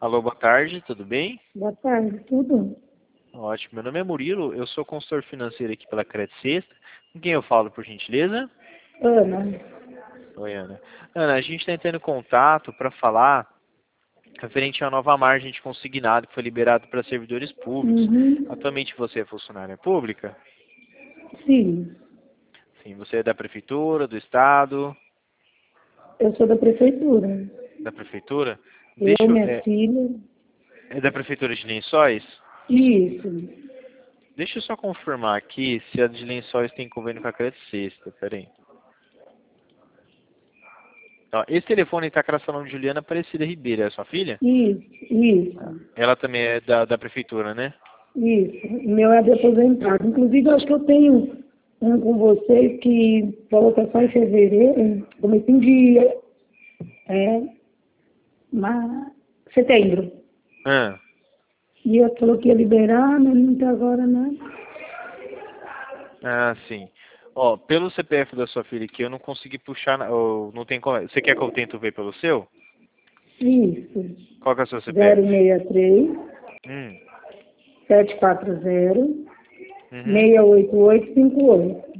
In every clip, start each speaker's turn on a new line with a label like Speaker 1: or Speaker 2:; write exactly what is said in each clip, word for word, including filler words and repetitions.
Speaker 1: Alô, boa tarde, tudo bem?
Speaker 2: Boa tarde, tudo?
Speaker 1: Ótimo, meu nome é Murilo, eu sou consultor financeiro aqui pela Credit Sexta. Com quem eu falo, por gentileza?
Speaker 2: Ana.
Speaker 1: Oi, Ana. Ana, a gente está entrando em contato para falar referente à nova margem de consignado que foi liberado para servidores públicos.
Speaker 2: Uhum.
Speaker 1: Atualmente você é funcionária pública?
Speaker 2: Sim,
Speaker 1: Sim, você é da prefeitura, do estado,
Speaker 2: eu sou da prefeitura.
Speaker 1: da prefeitura?
Speaker 2: Eu,
Speaker 1: Deixa eu,
Speaker 2: minha
Speaker 1: é,
Speaker 2: filha.
Speaker 1: é da prefeitura de Lençóis?
Speaker 2: Isso.
Speaker 1: Deixa eu só confirmar aqui se a de Lençóis tem convênio com a Credit Sexta, peraí. Ó, esse telefone está com o nome de Juliana Aparecida Ribeiro, é a sua filha?
Speaker 2: Isso,
Speaker 1: Ah,
Speaker 2: isso,
Speaker 1: ela também é da, da prefeitura, né?
Speaker 2: isso. O meu é de aposentado. Inclusive, eu acho que eu tenho um com vocês que falou que é só em fevereiro, comecinho de é, ma- setembro.
Speaker 1: Ah,
Speaker 2: E eu falou que ia liberar, mas não até agora, né?
Speaker 1: ah, sim. Ó, pelo C P F da sua filha aqui, eu não consegui puxar, na- ou não tem como. Você quer que eu tento ver pelo seu?
Speaker 2: Isso.
Speaker 1: Qual que é o seu
Speaker 2: zero
Speaker 1: C P F?
Speaker 2: seis três,
Speaker 1: Hum,
Speaker 2: sete quatro zero,
Speaker 1: uhum.
Speaker 2: seis oito oito cinco oito.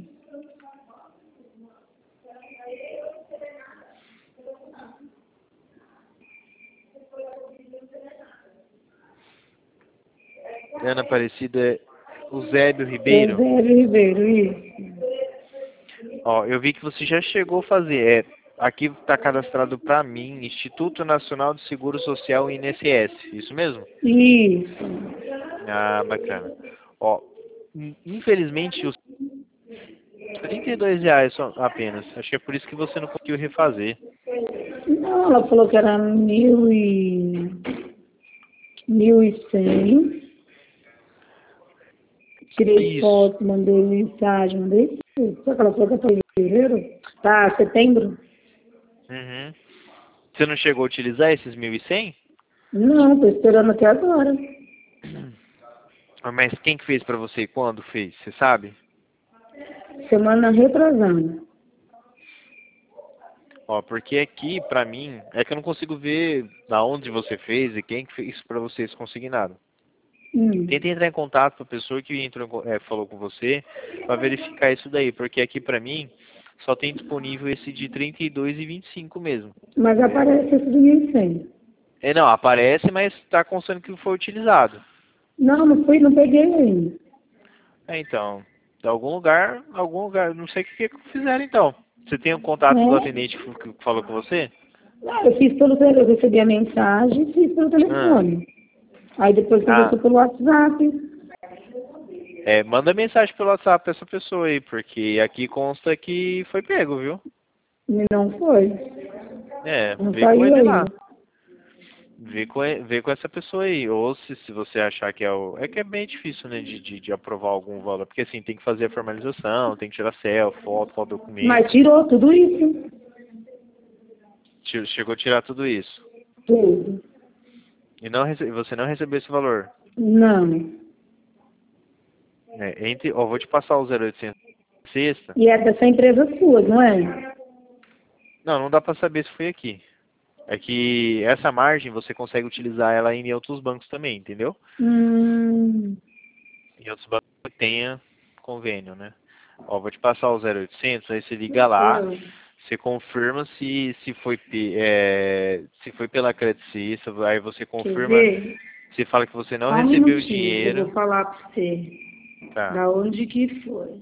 Speaker 1: Ana Aparecida é Eusébio Ribeiro.
Speaker 2: Eusébio Ribeiro, isso.
Speaker 1: Ó, eu vi que você já chegou a fazer. É, aqui está cadastrado para mim, Instituto Nacional de Seguro Social I N S S. Isso mesmo?
Speaker 2: Isso.
Speaker 1: Ah, bacana. Ó, in- infelizmente os trinta e dois reais só apenas. Acho que é por isso que você não conseguiu refazer.
Speaker 2: Não, ela falou que era mil e... mil e cem. Tirei
Speaker 1: Isso.
Speaker 2: foto, mandei mensagem, mandei tudo. Só que ela falou que é para fevereiro. Tá, setembro?
Speaker 1: Uhum. Você não chegou a utilizar esses mil e cem?
Speaker 2: Não, tô esperando até agora.
Speaker 1: Ah, mas quem que fez pra você? Quando fez? Você sabe?
Speaker 2: Semana retrasada.
Speaker 1: Ó, porque aqui, pra mim, é que eu não consigo ver da onde você fez e quem que fez pra você esse consignado.
Speaker 2: Hum.
Speaker 1: Tenta entrar em contato com a pessoa que entrou, em co- é, falou com você pra verificar isso daí, porque aqui pra mim só tem disponível esse de trinta e dois e vinte e cinco mesmo.
Speaker 2: Mas aparece esse de mil e cem.
Speaker 1: É, não, aparece, mas tá constando que foi utilizado.
Speaker 2: Não, não fui, não peguei ainda.
Speaker 1: É, então, de algum lugar, algum lugar, não sei o que que fizeram então. Você tem o contato do
Speaker 2: É?
Speaker 1: atendente que que falou com você?
Speaker 2: Ah, eu fiz pelo telefone, eu recebi a mensagem e fiz pelo
Speaker 1: Ah,
Speaker 2: telefone. Aí depois
Speaker 1: ah,
Speaker 2: conversou pelo WhatsApp.
Speaker 1: é, manda mensagem pelo WhatsApp pra essa pessoa aí, porque aqui consta que foi pego, viu?
Speaker 2: E não foi.
Speaker 1: É,
Speaker 2: Não
Speaker 1: vê com
Speaker 2: saiu
Speaker 1: ele lá.
Speaker 2: ainda.
Speaker 1: Vê com, e- vê com essa pessoa aí. Ou se, se você achar que é o. É que é bem difícil, né, de, de, de aprovar algum valor. Porque assim, tem que fazer a formalização, tem que tirar selfie, foto, qual documento.
Speaker 2: Mas tirou tudo isso.
Speaker 1: Che- Chegou a tirar tudo isso.
Speaker 2: Tudo.
Speaker 1: E não rece- você não recebeu esse valor.
Speaker 2: Não.
Speaker 1: É, entre, ó, vou te passar o zero oitocentos sexta.
Speaker 2: E é dessa empresa sua, não é?
Speaker 1: Não, não dá pra saber se foi aqui. É que essa margem você consegue utilizar ela em outros bancos também, entendeu?
Speaker 2: Hum.
Speaker 1: Em outros bancos que tenha convênio, né? Ó, vou te passar o zero oitocentos, aí você liga lá, você confirma se, se, foi, pe- é, se foi pela Credit Suisse, aí você
Speaker 2: Quer
Speaker 1: confirma,
Speaker 2: ver?
Speaker 1: você fala que você não
Speaker 2: Só um
Speaker 1: recebeu o
Speaker 2: minutinho, que eu vou
Speaker 1: dinheiro.
Speaker 2: falar pra você.
Speaker 1: Tá.
Speaker 2: Da onde que foi?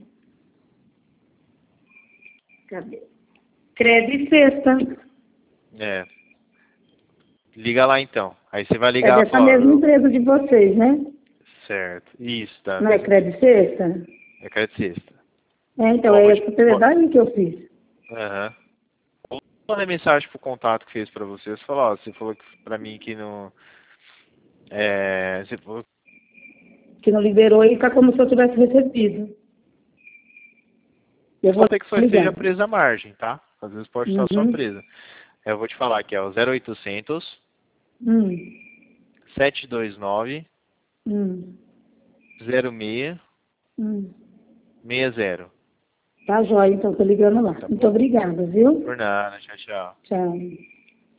Speaker 2: Cadê? Credit Sexta.
Speaker 1: É. Liga lá então. Aí você vai
Speaker 2: É
Speaker 1: ligar e
Speaker 2: dessa
Speaker 1: falar, ó,
Speaker 2: mesma
Speaker 1: eu-
Speaker 2: empresa de vocês, né?
Speaker 1: certo. Isso, tá,
Speaker 2: Não é
Speaker 1: mesma empresa.
Speaker 2: Credit Sexta?
Speaker 1: É Credit Suisse.
Speaker 2: É, então,
Speaker 1: Ó,
Speaker 2: é
Speaker 1: vou te.
Speaker 2: essa
Speaker 1: Ó,
Speaker 2: daí que eu fiz.
Speaker 1: aham. Vou mandar mensagem pro contato que fez pra você. Você falou, ó, você falou que pra mim que não. É, você falou
Speaker 2: Que não liberou e tá como se eu tivesse recebido. Eu vou
Speaker 1: pode ser que só esteja
Speaker 2: ligar.
Speaker 1: presa a margem, tá? Às vezes pode estar só
Speaker 2: Uhum.
Speaker 1: presa. Eu vou te falar que é o zero oitocentos,
Speaker 2: Hum.
Speaker 1: sete dois nove,
Speaker 2: Hum.
Speaker 1: zero seis
Speaker 2: Hum.
Speaker 1: seis zero.
Speaker 2: Tá jóia, então, tô ligando lá.
Speaker 1: Tá
Speaker 2: Muito
Speaker 1: bom?
Speaker 2: obrigada, viu?
Speaker 1: Por nada. Tchau, tchau.
Speaker 2: Tchau.